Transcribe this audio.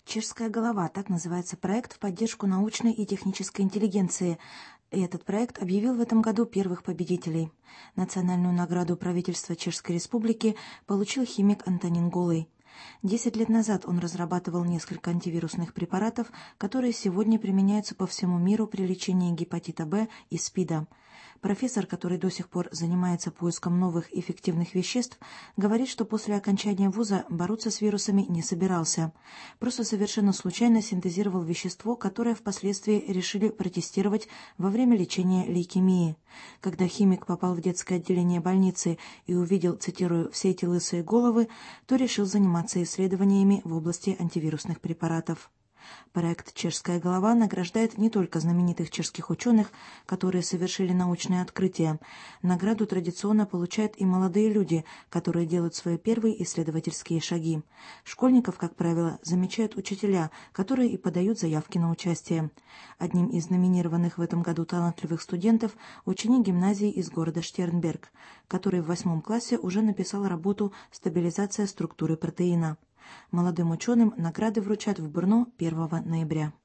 Чешская голова — так называется проект в поддержку научной и технической интеллигенции. И этот проект объявил в этом году первых победителей. Национальную награду правительства Чешской Республики получил химик Антонин Голый. 10 лет назад он разрабатывал несколько антивирусных препаратов, которые сегодня применяются по всему миру при лечении гепатита Б и СПИДа. Профессор, который до сих пор занимается поиском новых эффективных веществ, говорит, что после окончания вуза бороться с вирусами не собирался. Просто совершенно случайно синтезировал вещество, которое впоследствии решили протестировать во время лечения лейкемии. Когда химик попал в детское отделение больницы и увидел, цитирую, «все эти лысые головы», то решил заниматься исследованиями в области антивирусных препаратов. Проект «Чешская голова» награждает не только знаменитых чешских ученых, которые совершили научные открытия. Награду традиционно получают и молодые люди, которые делают свои первые исследовательские шаги. Школьников, как правило, замечают учителя, которые и подают заявки на участие. Одним из номинированных в этом году талантливых студентов – ученик гимназии из города Штернберг, который в 8 классе уже написал работу «Стабилизация структуры протеина». Молодым ученым награды вручат в Брно 1 ноября.